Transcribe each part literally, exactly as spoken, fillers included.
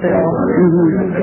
bill. Mm-hmm.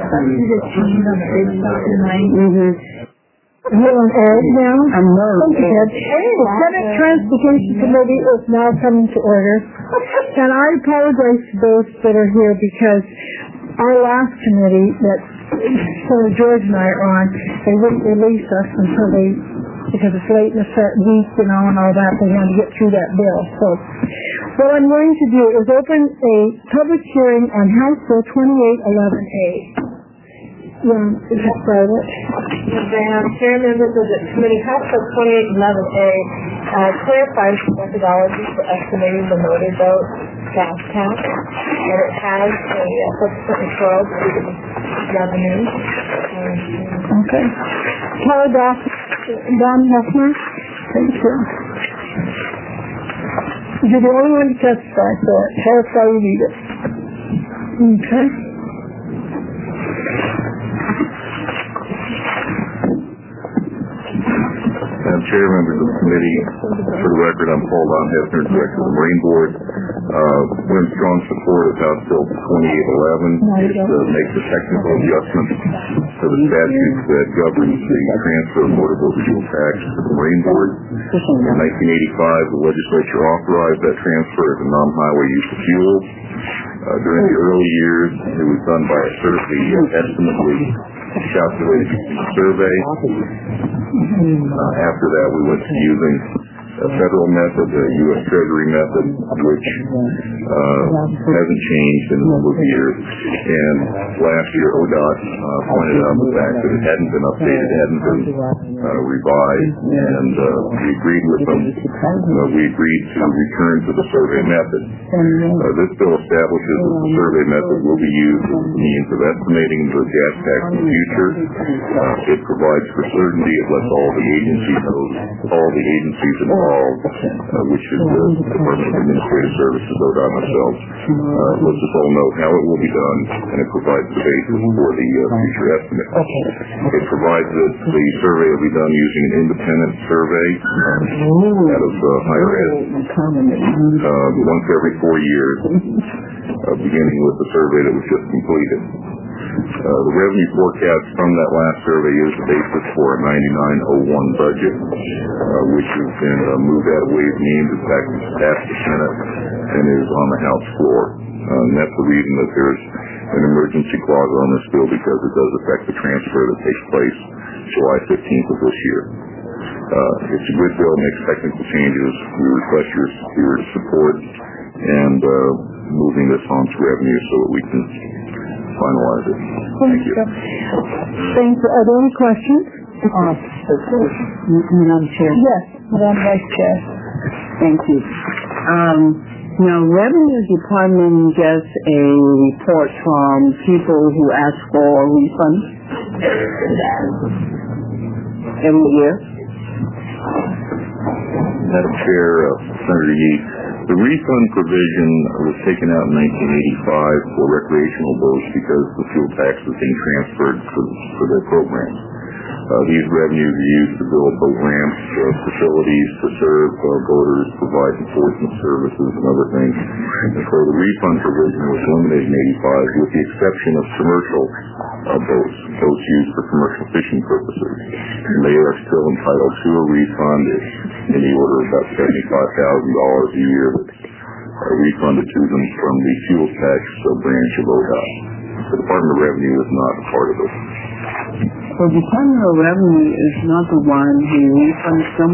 Mm-hmm. Here on air now. I'm no. The Senate Transportation Committee is now coming to order. And I apologize to those that are here because our last committee that Senator George and I are on, they wouldn't release us until they, because it's late in the week, you know, and all that, they wanted to get through that bill. So what I'm going to do is open a public hearing on House Bill twenty-eight eleven A. Yeah, is that private? Yes, ma'am. Chair, members of the committee, House Bill twenty-eight eleven A uh, clarifies the methodology for estimating the motor boat gas tax, and it has a uh, subsequent referral to the revenue. Um, okay. Paul Doss, Don Hefner. Thank you. You're the only one to testify, so tell us how you read it. Okay. Madam Chair, members of the committee, for the record, I'm Paul Don Hefner, Director of the Marine Board. Uh, we're in strong support of House Bill twenty-eight eleven. It uh, makes a technical adjustment to the statute that governs the transfer of motor boat fuel tax to the Marine Board. In nineteen eighty-five, the legislature authorized that transfer as a non-highway use of fuel. Uh, during the early years, it was done by a survey estimately calculated using a survey. Uh, after that, we went to using a federal method, the U S Treasury method, which uh, hasn't changed in a number of years. And last year, O D O T uh, pointed out the fact that it hadn't been updated, it hadn't been uh, revised, and uh, we agreed with them. Uh, we agreed to return to the survey method. Uh, this bill establishes that the survey method will be used as a means of estimating the gas tax in the future. Uh, it provides for certainty. It lets all the agencies know, all the agencies involved, Uh, which is the Department of Administrative Services, O D O T themselves, uh, lets us all know how it will be done, and it provides the basis for the uh, future estimate. It provides that the survey will be done using an independent survey uh, out of uh, higher ed, uh, once every four years, uh, beginning with the survey that was just completed. Uh, the revenue forecast from that last survey is the basis for a ninety-nine oh one budget, uh, which has been uh, moved out of Ways and Means, it's back past the Senate, and is on the House floor. Uh, and that's the reason that there's an emergency clause on this bill, because it does affect the transfer that takes place July fifteenth of this year. Uh, it's a good bill, makes technical changes. We request your, your support and uh, moving this on to revenue so that we can finalize it. Thank you. Thank you. Are there any questions? Uh, Madam Chair. Yes, Madam Vice Chair. Thank you. Um, now, Revenue Department gets a report from people who ask for a refund every year. Madam Chair, uh, Senator Yee, the refund provision was taken out in nineteen eighty-five for recreational boats because the fuel tax was being transferred for, for their programs. Uh, these revenues are used to build boat ramps, uh, facilities to serve uh, boaters, provide enforcement services, and other things. And so the refund provision was eliminated in eighty-five with the exception of commercial uh, boats, boats used for commercial fishing purposes. And they are still entitled to a refund in the order of about seventy-five thousand dollars a year that's uh, refunded to them from the fuel tax uh, branch of O D O T. The Department of Revenue is not a part of it. So the Department of Revenue is not the one who refunds them?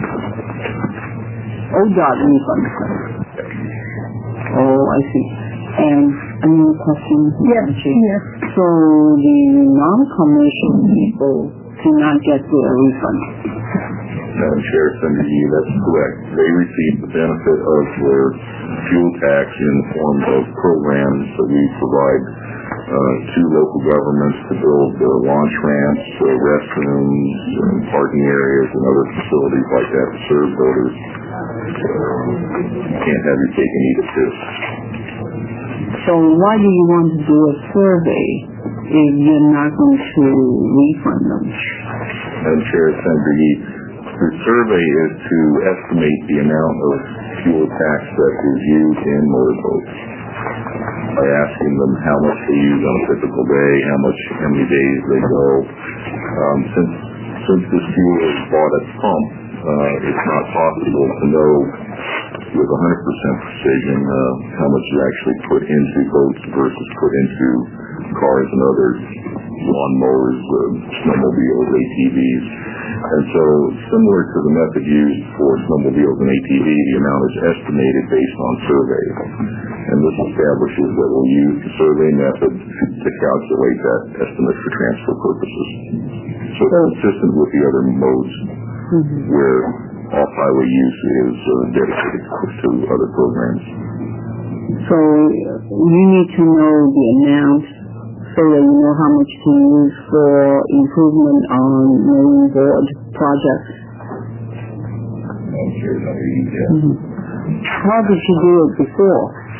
O D O T refunds them. Oh, I see. And another question? Yes, yes. So the non-commercial people do not get their refund? Madam Chair, Senator Yee, that's correct. They receive the benefit of their fuel tax in the form of programs that we provide uh, to local governments to build uh, launch ramps, uh, restrooms, uh, parking areas, and other facilities like that to serve voters. Uh, you can't have your cake and eat it too. So why do you want to do a survey if you're not going to refund them? Madam Chair, Senator Yee, the survey is to estimate the amount of fuel tax that is used in motorboats. by asking them how much they use on a typical day, how much, how many days they go. Um, since since this fuel is bought at pump, uh, it's not possible to know with one hundred percent precision uh, how much you actually put into boats versus put into cars and other lawnmowers, uh, snowmobiles, A T Vs. And so, similar to the method used for snowmobiles and A T V, the amount is estimated based on surveys. And this establishes that we'll use the survey method to calculate that estimate for transfer purposes. So it's consistent with the other modes mm-hmm. where off-highway use is uh, dedicated to other programs. So you need to know the amount so that you know how much to use for improvement on marine board projects. I'm sure that you yeah. mm-hmm. How did you do it before?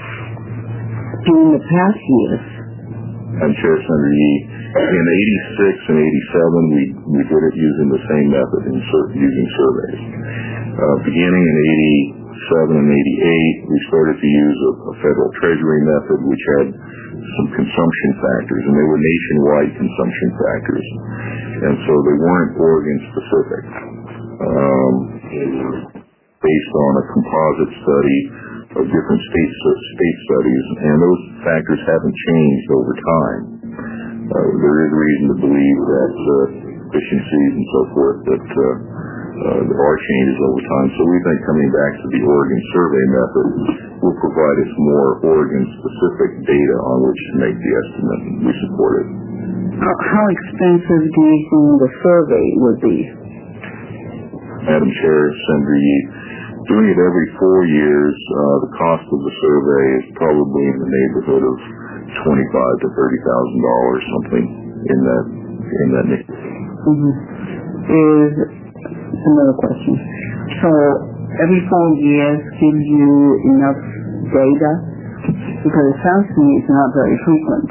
During the past years? I'm sure, Senator Yee. In eighty-six and eighty-seven, we, we did it using the same method, in sur- using surveys. Uh, beginning in eighty-seven and eighty-eight, we started to use a, a federal treasury method, which had some consumption factors, and they were nationwide consumption factors. And so they weren't Oregon-specific. Um, they were based on a composite study of different state, state studies, and those factors haven't changed over time. Uh, there is reason to believe that uh, efficiencies and so forth that uh, uh, there are changes over time. So we think coming back to the Oregon survey method will provide us more Oregon-specific data on which to make the estimate, and we support it. How, how expensive do you think the survey would be? Madam Chair, Senator Yee, doing it every four years, uh, the cost of the survey is probably in the neighborhood of twenty-five to thirty thousand dollars, something in that in that neighborhood. Mm-hmm. Is another question. So every four years gives you enough data, because it sounds to me it's not very frequent.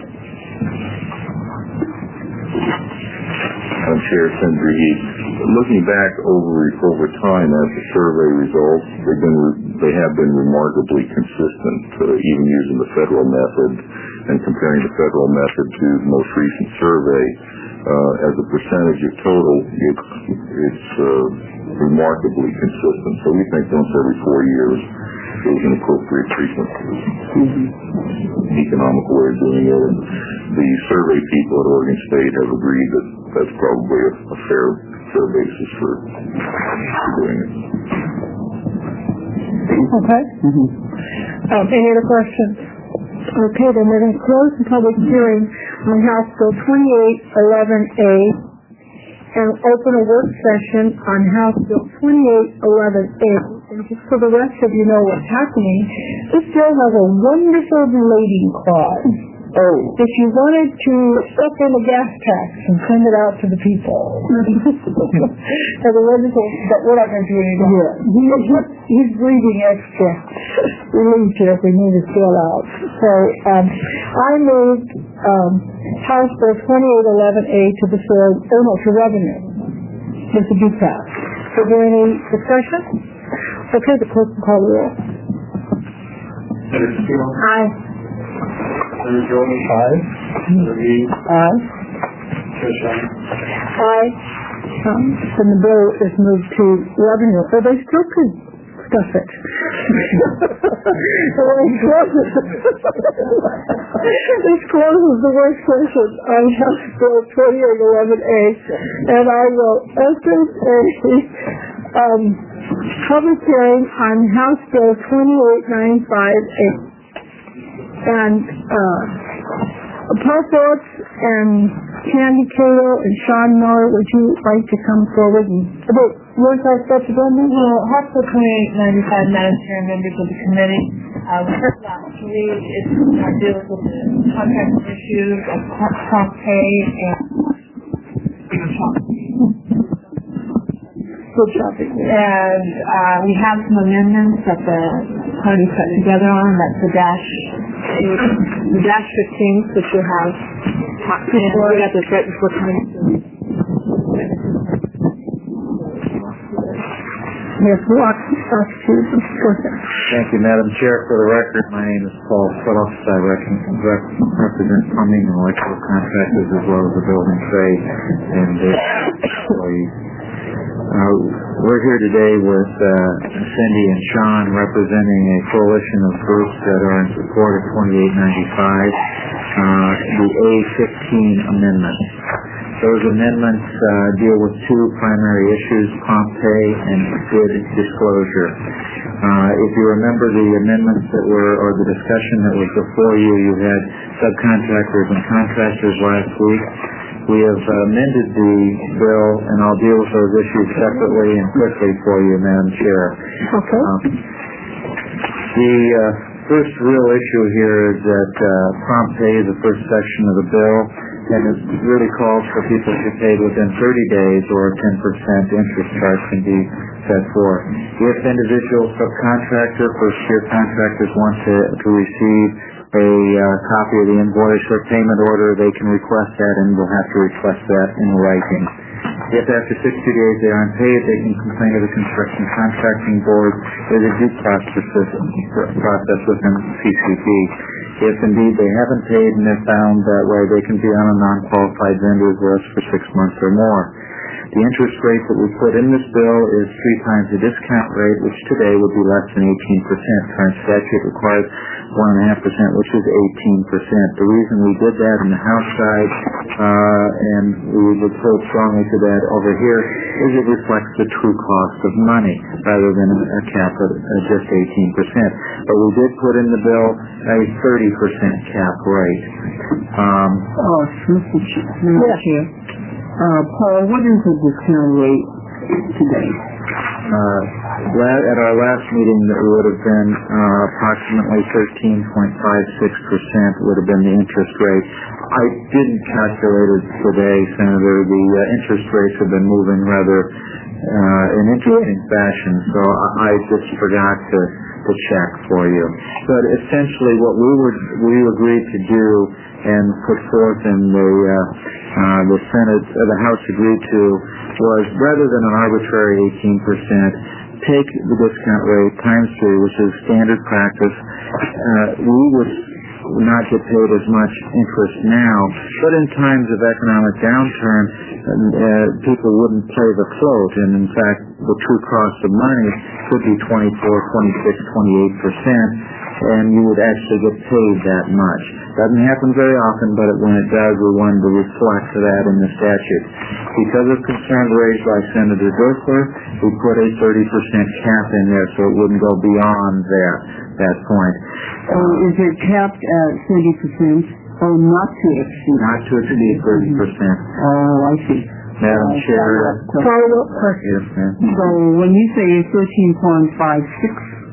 I'm Chair, Senator Yee. Looking back over over time at the survey results, they've been they have been remarkably consistent, uh, even using the federal method and comparing the federal method to the most recent survey. Uh, as a percentage of total, it's it's uh, remarkably consistent. So we think once every four years is an appropriate treatment. Mm-hmm. Economical way of doing it, and the survey people at Oregon State have agreed that that's probably a, a fair fair basis for, for doing it. Okay. Mm-hmm. Um, any other questions? Okay, then we're going to close the public hearing on House Bill twenty-eight eleven A and open a work session on House Bill twenty-eight eleven A. And just so the rest of you know what's happening, this bill has a wonderful relating clause. Oh. If you wanted to up in the gas tax and send it out to the people. So the wonderful, but we're not going to do anything here. He, he's breathing extra relief here if we need to fill out. So um, I moved um, House Bill twenty-eight eleven A to the floor, oh no, to revenue. It's a due pass. Is there any discussion? Okay, the clerk will call the roll. Senator Steele? Aye. Senator Jordan? Aye. Senator Yee? Aye. Chair Shannon? Aye. Um, then the bill is moved to revenue. So they still could stuff it. So this closes. This closes the work session on House Bill twenty-eight eleven A, and I will open a um, public hearing on House Bill twenty-eight ninety-five A. And uh, Paul Phillips and Candy Cato and Sean Miller, would you like to come forward and about your side stuff again? Well, House Bill twenty-eight ninety-five, Madam Chair, members of the committee. Uh, we heard last week it uh, deals with the contract issues of prompt pay and Good shopping. And uh, we have some amendments that the parties put together on. That's the dash, the dash fifteen, which you have. And we got this right before coming to. Yes, walk. us to discuss it. Thank you, Madam Chair. For the record, my name is Paul Phillips. I represent plumbing and electrical contractors as well as the building trade and their employees. Uh, we're here today with uh, Cindy and Sean representing a coalition of groups that are in support of twenty-eight ninety-five, uh, the A fifteen amendment. Those amendments uh, deal with two primary issues, prompt pay and bid disclosure. Uh, if you remember the amendments that were, or the discussion that was before you, you had subcontractors and contractors last week. We have amended the bill, and I'll deal with those issues separately and quickly for you, Madam Chair. Okay. Um, the uh, first real issue here is that uh, prompt pay is the first section of the bill, and it really calls for people to be paid within thirty days or a ten percent interest charge can be set forth. If individual subcontractor, first-year contractors want to, to receive a uh, copy of the invoice or payment order, they can request that, and we'll have to request that in writing. If after sixty days they aren't paid, they can complain to the Construction Contracting Board. There's a due process, process within C C B. If indeed they haven't paid and they're found that way, they can be on a non-qualified vendor's list for six months or more. The interest rate that we put in this bill is three times the discount rate, which today would be less than eighteen percent. Current statute requires one point five percent, which is eighteen percent. The reason we did that in the House side, uh, and we would hold strongly to that over here, is it reflects the true cost of money rather than a cap of uh, just eighteen percent. But we did put in the bill a thirty percent cap rate. Um, oh, Mister Chair. Uh, Paul, what is the discount rate today? Uh, at our last meeting, that would have been uh, approximately thirteen point five six percent would have been the interest rate. I didn't calculate it today, Senator. The uh, interest rates have been moving rather uh, in interesting fashion, so I, I just forgot to, to check for you. But essentially, what we were we agreed to do and put forth in the uh, uh, the Senate, uh, the House agreed to, was rather than an arbitrary eighteen percent, take the discount rate times three, which is standard practice. Uh, we would not get paid as much interest now, but in times of economic downturn, uh, people wouldn't play the float, and in fact, the true cost of money could be twenty-four, twenty-six, twenty-eight percent, and you would actually get paid that much. Doesn't happen very often, but when it does, we wanted to reflect that in the statute. Because of concerns raised by Senator Driscoll, we put a thirty percent cap in there so it wouldn't go beyond that, that point. Uh, is it capped at thirty percent or not to exceed? Not to exceed thirty percent. Oh, I see. Madam uh, Chair. Follow-up question. Yes, ma'am. So when you say thirteen point five six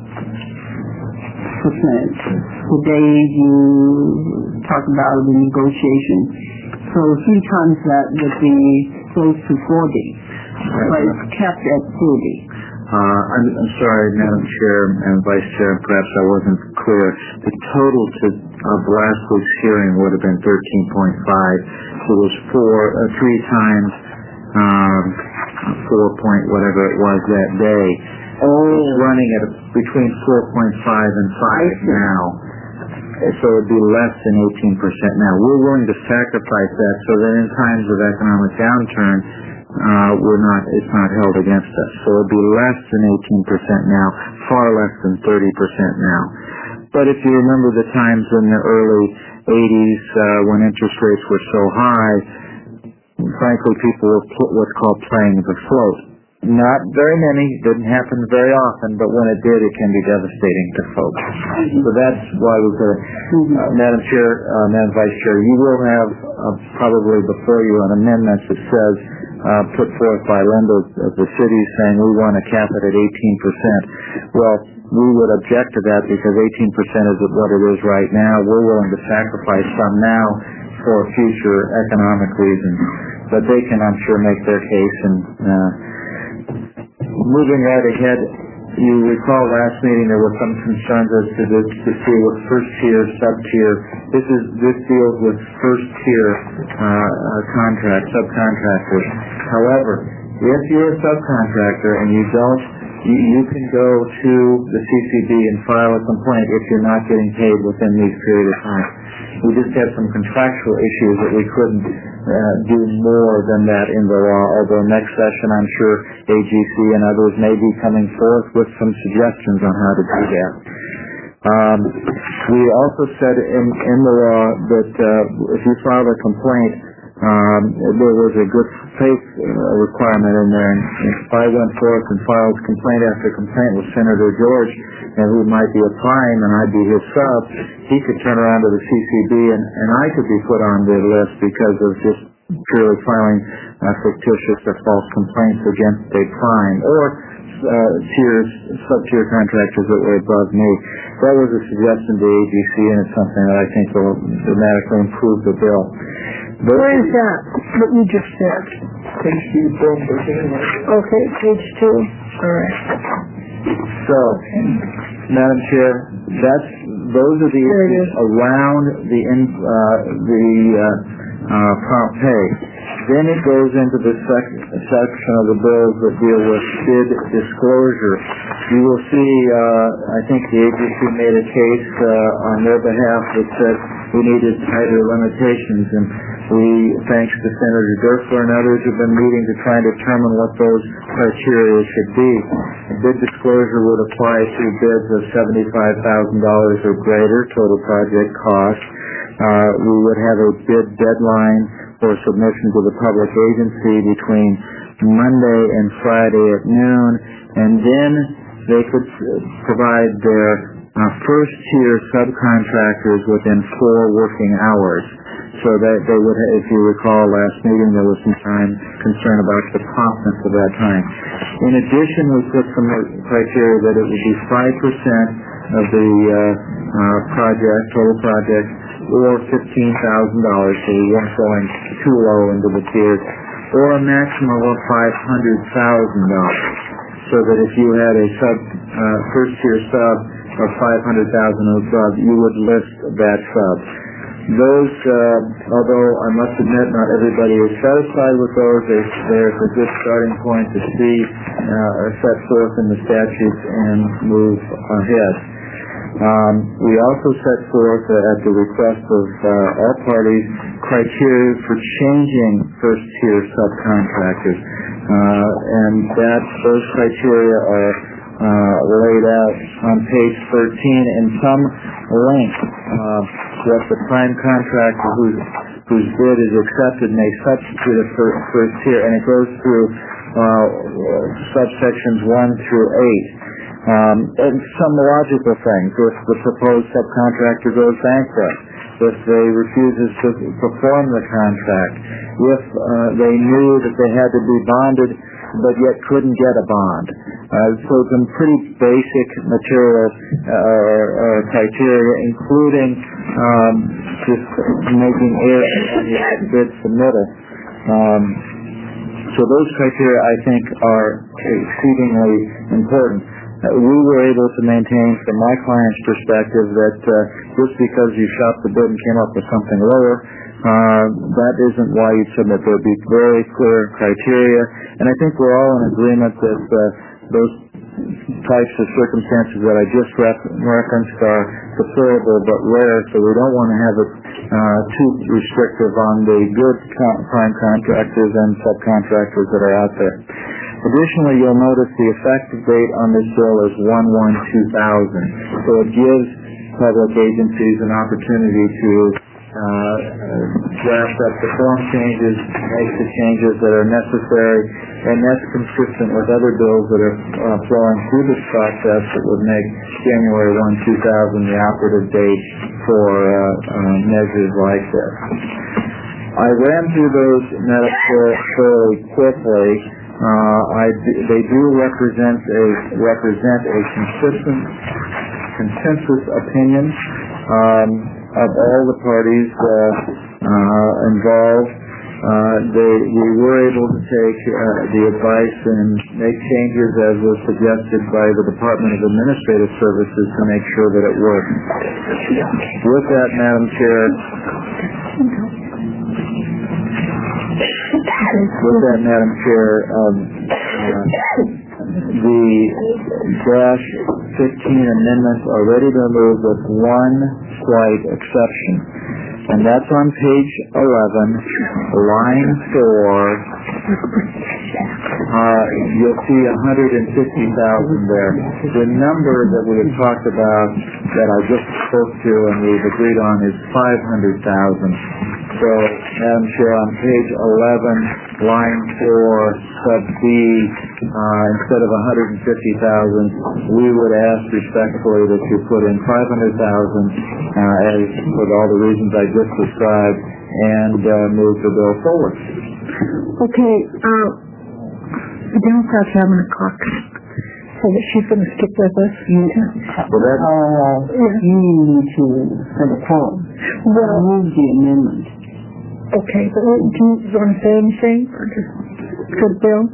percent, today you talk about the negotiation. So three times that would be close to forty, but it's capped at thirty. Uh, I'm, I'm sorry, Madam Chair and Vice Chair, perhaps I wasn't clear. The total to, of last week's hearing would have been thirteen point five. It was four, uh, three times um, four point whatever it was that day. Oh. It's running at a, between four point five and five now. So it would be less than eighteen percent now. We're willing to sacrifice that so that in times of economic downturn, uh, we're not, it's not held against us. So it would be less than eighteen percent now, far less than thirty percent now. But if you remember the times in the early eighties uh, when interest rates were so high, frankly, people were pl- what's called playing the float. Not very many, didn't happen very often, but when it did, it can be devastating to folks. So that's why we've got, uh, Madam Chair, uh, Madam Vice Chair, you will have uh, probably before you an amendment that says, uh, put forth by lenders of the city saying we want to cap it at eighteen percent. Well, we would object to that because eighteen percent is what it is right now. We're willing to sacrifice some now for future economic reasons. But they can, I'm sure, make their case and, uh, moving right ahead, you recall last meeting there were some concerns as to this to see with first tier, sub tier. This is this deals with first tier uh, uh, contract subcontractors. However, if you're a subcontractor and you don't you, you can go to the C C B and file a complaint if you're not getting paid within these period of time. We just have some contractual issues that we couldn't uh, do more than that in the law, although next session I'm sure A G C and others may be coming forth with some suggestions on how to do that. Um, we also said in, in the law that uh, if you filed a complaint, um, there was a good faith uh, requirement in there. And if I went forth and filed complaint after complaint with Senator George, and who might be applying, and I'd be his sub, he could turn around to the C C B, and, and I could be put on the list because of just purely filing uh, fictitious or false complaints against a prime or uh, tiers, sub-tier contractors that were above me. That was a suggestion to A G C, and it's something that I think will dramatically improve the bill. Those Where is that, what you just said? Page two, form thirteen. Okay, page two. All right. So, Madam Chair, that's those are the issues around the in, uh, the uh, uh, prompt pay. Then it goes into the sec- section of the bills that deal with bid disclosure. You will see, uh, I think the agency made a case uh, on their behalf that said we needed tighter limitations, and we, thanks to Senator Dierfler and others, have been meeting to try and determine what those criteria should be. Bid disclosure would apply to bids of seventy-five thousand dollars or greater total project cost. Uh, we would have a bid deadline for submission to the public agency between Monday and Friday at noon, and then they could provide their uh, first-tier subcontractors within four working hours. So that they would, if you recall last meeting, there was some time concern about the promptness of that time. In addition, we put some criteria that it would be five percent of the uh, uh, project, total project, or fifteen thousand dollars, so we weren't going too low into the tiers, or a maximum of five hundred thousand dollars, so that if you had a sub uh, first-tier sub of five hundred thousand dollars above, you would list that sub. Those, uh, although I must admit not everybody is satisfied with those, there's a good starting point to see uh, are set forth in the statutes and move ahead. Um, we also set forth uh, at the request of uh, all parties criteria for changing first-tier subcontractors, uh, and that those criteria are uh, laid out on page thirteen in some length. Uh, what the prime contractor whose whose bid is accepted may substitute a first, first tier, and it goes through uh, subsections one through eight. Um, and some logical things. If the proposed subcontractor goes bankrupt, if they refuses to perform the contract, if uh, they knew that they had to be bonded but yet couldn't get a bond. Uh, so some pretty basic material uh, uh, criteria, including um, just making error on the bid submittal. Um, so those criteria, I think, are exceedingly important. Uh, we were able to maintain, from my client's perspective, that uh, just because you shopped the bid and came up with something lower, uh, that isn't why you submit. There would be very clear criteria, and I think we're all in agreement that uh, those types of circumstances that I just referenced are preferable but rare, so we don't want to have it uh, too restrictive on the good con- prime contractors and subcontractors that are out there. Additionally, you'll notice the effective date on this bill is one one two thousand, so it gives public agencies an opportunity to uh, draft up the form changes, make the changes that are necessary, and that's consistent with other bills that are uh, flowing through this process that would make January first, two thousand the operative date for uh, uh, measures like this. I ran through those metaphors fairly quickly. Uh, I, they do represent a represent a consistent consensus opinion um, of all the parties uh, uh, involved. Uh, they, we were able to take uh, the advice and make changes as was suggested by the Department of Administrative Services to make sure that it worked. With that, Madam Chair, with that, Madam Chair, um, uh, the dash fifteen amendments are ready to move with one slight exception. And that's on page eleven, line four. Uh, you'll see one hundred fifty thousand there. The number that we have talked about that I just spoke to and we've agreed on is five hundred thousand. So, Madam Chair, on page eleven, line four, sub B, uh, instead of one hundred fifty thousand, we would ask respectfully that you put in five hundred thousand, uh, as for all the reasons I just described, and uh, move the bill forward. Okay, uh, the Democrats having a caucus, so that she's going to stick with us. Yeah. Well, that, uh, yeah. You need to have a quorum. Well, move the amendment. Okay, but do you want to say anything? Or just for the bill?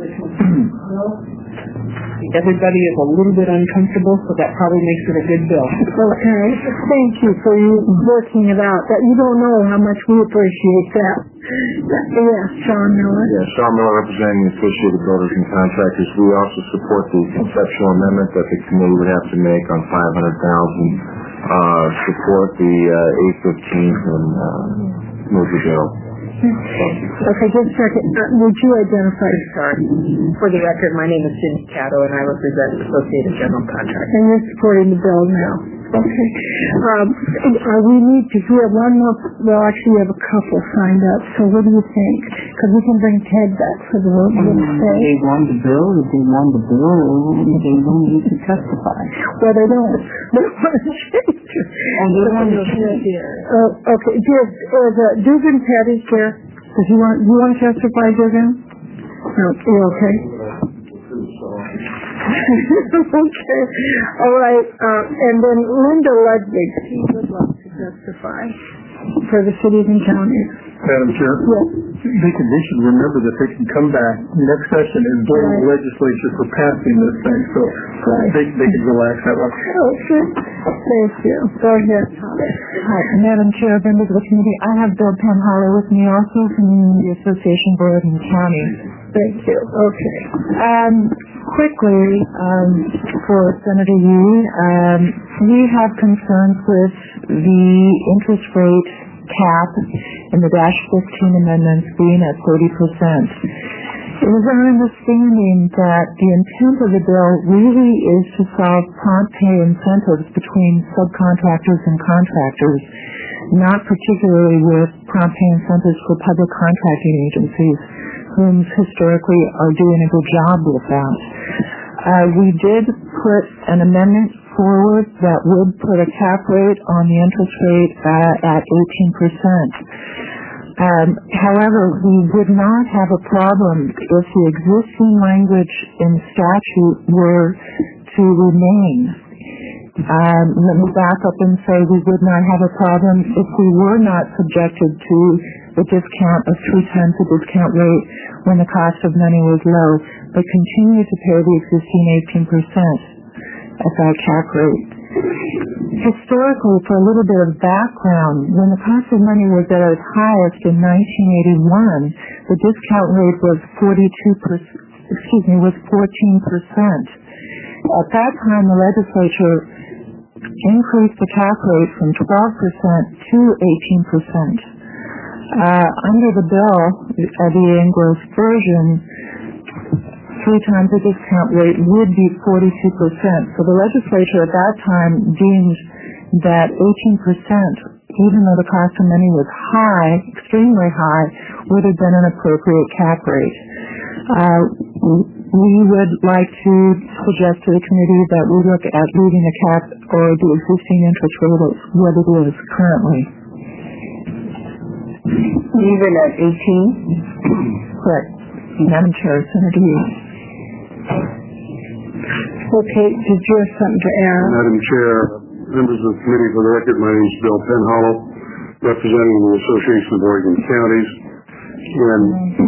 Everybody is a little bit uncomfortable, so that probably makes it a good bill. Okay, thank you for you working it out. That you don't know how much we appreciate that. Yeah, Sean Miller. Yeah, Sean Miller representing the Associated Builders and Contractors. We also support the conceptual amendment that the committee would have to make on five hundred thousand dollars. Uh, support the uh, eight fifteen and uh, move the bill. Okay, just a second. Uh, would you identify? Sorry. For the record, my name is Cindy Cato, and I represent the Associated General Contractors. And you're supporting the bill now. Okay. Um, uh, we need to, we have one more, well, actually we have a couple signed up, so what do you think? Because we can bring Ted back for the vote. Um, they won the bill, if they won the bill, they don't need to testify. Well, they don't. They want to change it. And they want to change it. Uh, okay, is, is uh, Dugan Petty's here? Does he want, you want to testify, Dugan? No, you okay? Okay. All right. Uh, and then Linda Ludwig, she would like to testify for the cities and counties. Madam Chair? Yes. They can, they should remember that they can come back next session and blame the legislature for passing this thing, so Right. they, they can relax that one. Okay. Thank you. Go ahead, Holly. Hi, Madam Chair, members of the committee. I have Bill Penhollow with me also from the Association Board and County. Thank you. Okay. Um, quickly, um, for Senator Yee, um, we have concerns with the interest rate cap in the dash fifteen amendments being at thirty percent. It is our understanding that the intent of the bill really is to solve prompt pay incentives between subcontractors and contractors, not particularly with prompt pay incentives for public contracting agencies, whom historically are doing a good job with that. Uh, we did put an amendment forward that would put a cap rate on the interest rate uh, at eighteen percent. Um, however, we would not have a problem if the existing language in statute were to remain. Um, let me back up and say we would not have a problem if we were not subjected to the discount of three times the discount rate when the cost of money was low, but continue to pay the existing eighteen percent at that cap rate. Historically, for a little bit of background, when the cost of money was at its highest in nineteen eighty-one, the discount rate was forty-two percent, excuse me, was fourteen percent. At that time, the legislature increased the cap rate from twelve percent to eighteen percent. Uh, under the bill, uh, the English version, three times the discount rate would be forty-two percent. So the legislature at that time deemed that eighteen percent, even though the cost of money was high, extremely high, would have been an appropriate cap rate. Uh, we would like to suggest to the committee that we look at leaving the cap or the existing interest rate at what it is currently. Even at eighteen? Correct. Madam Chair, Senator Yee. Okay, did you have something to add? Madam Chair, members of the committee, for the record, my name is Bill Penhollow, representing the Association of Oregon Counties. And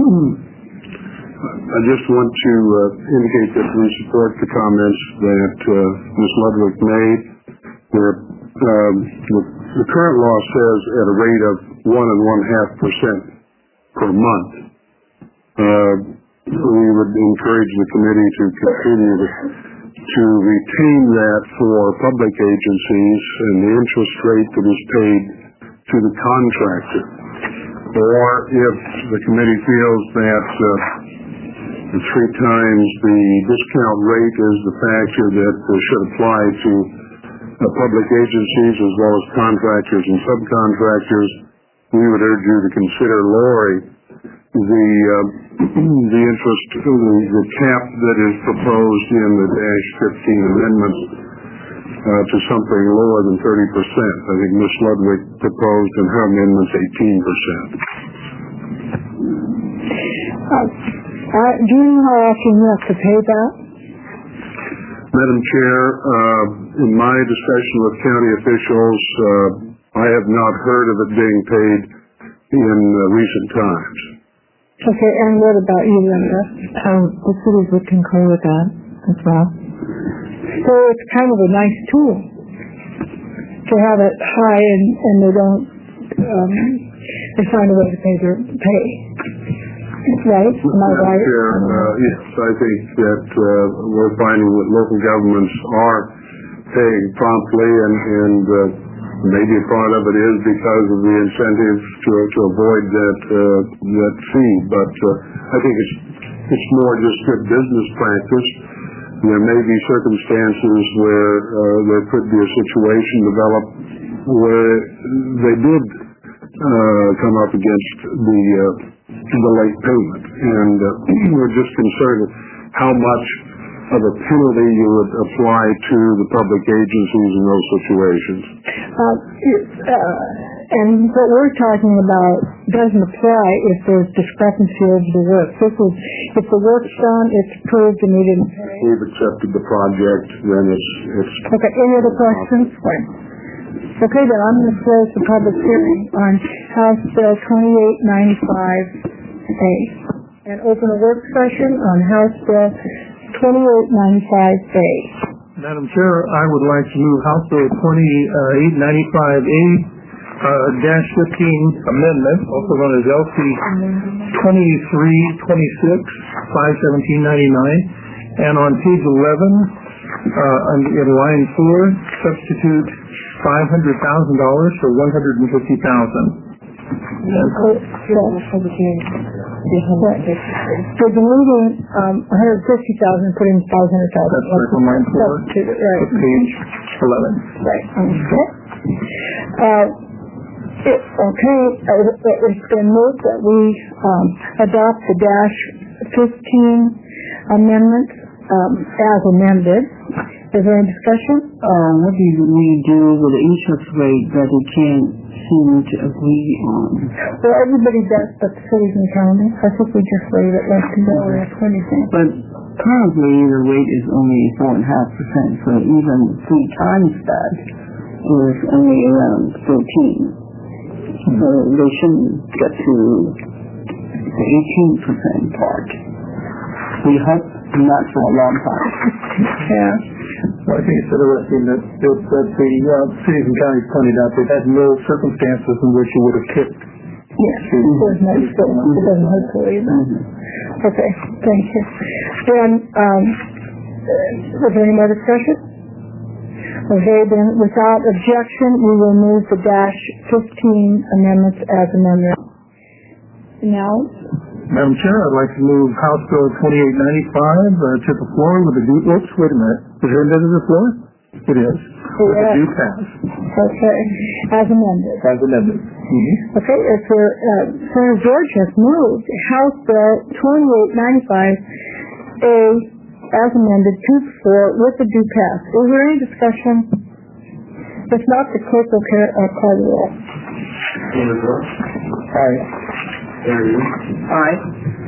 I just want to uh, indicate that we support the comments that uh, Miz Ludwig made, where um, the, the current law says at a rate of one and one half percent per month. Uh, we would encourage the committee to continue to to retain that for public agencies and the interest rate that is paid to the contractor. Or if the committee feels that uh, the three times the discount rate is the factor that uh, should apply to uh, public agencies as well as contractors and subcontractors, we would urge you to consider lowering the uh, the interest, the, the cap that is proposed in the dash fifteen amendments uh, to something lower than thirty percent. I think Miz Ludwig proposed in her amendments eighteen percent. Uh, uh, do you know how often you have to pay that? Madam Chair, uh, in my discussion with county officials, uh, I have not heard of it being paid in uh, recent times. Okay, and what about you, Linda? Um, the cities would concur with that as well. So it's kind of a nice tool to have it high and, and they don't, um, they find a way to pay their pay. Right? Am I right? Chair, uh, yes, I think that uh, we're finding that local governments are paying promptly, and, and uh, maybe a part of it is because of the incentive to to avoid that uh, that fee. But uh, I think it's it's more just good business practice. There may be circumstances where uh, there could be a situation develop where they did uh, come up against the uh, the late payment, and uh, we're just concerned with how much of a penalty you would apply to the public agencies in those situations. Uh, uh, and what we're talking about doesn't apply if there's discrepancy over the work. This is, if the work's done, it's approved and we didn't pay. We've accepted the project, then it's... it's okay, any other questions? Right. Okay, then I'm going to close the public hearing on House Bill twenty-eight ninety-five A and open a work session on House Bill twenty-eight ninety-five A. Madam Chair, I would like to move House Bill twenty-eight ninety-five A uh, dash fifteen amendment, also known as L C twenty-three twenty-six five seventeen ninety-nine, and on page eleven, uh, in line four, substitute five hundred thousand dollars for one hundred fifty thousand dollars. For the meeting, um, one hundred fifty thousand, put in five hundred thousand. That's right, on line four, right. page eleven. Right. Okay. Uh, it, okay. Uh, it's been moved that we um, adopt the dash fifteen amendment um, as amended. Is there any discussion? Uh, what do we do with the interest rate that we can't seem to agree on? Well, everybody does, but the cities and counties. I think we just leave it like the middle or twenty-thing. But currently the rate is only four and a half percent, so even three times that is only around thirteen. So they shouldn't get to the eighteen percent part. We hope not for a long time. Yeah. Well, I think it's interesting that, that, that the uh, cities and counties pointed out they've had no circumstances in which you would have kicked. Yes, it doesn't hurt, it doesn't hurt to either. Okay, thank you. Then, um, is there any more discussion? Okay, then without objection, we will move the dash fifteen amendments as amended. Now, Madam Chair, I'd like to move House Bill twenty-eight ninety-five uh, to the floor with a due, oops, wait a minute. Is it under the floor? It is. With a due pass. Okay, as amended. As amended. Mm-hmm. Okay, if there, uh, Senator George has moved House Bill twenty-eight ninety-five A as amended to the floor with the due pass. Is there any discussion? If not, the clerk will uh, call the roll. Aye. Aye.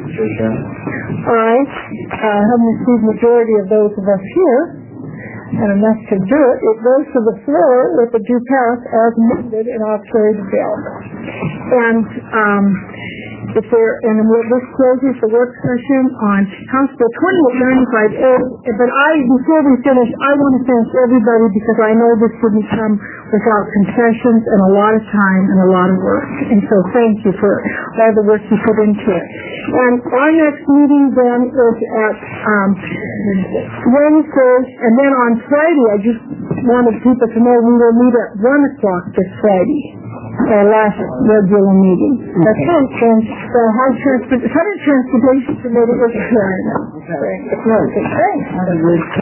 Aye. Uh, having received majority of those of us here, and enough to do it, it goes to the floor with the due pass as amended, and I'll carry the bill. And um, if there, and this closes the work session on House Bill twenty-eight ninety-five A. But I, before we finish, I want to thank everybody because I know this didn't come without concessions and a lot of time and a lot of work. And so thank you for all the work you put into it. And our next meeting then is at um, Wednesday, and then on Friday, I just wanted people to know we will meet at one o'clock this Friday, our last regular meeting. That's right. And the House Transport, Senate Transportation Committee is adjourned. Okay. Great.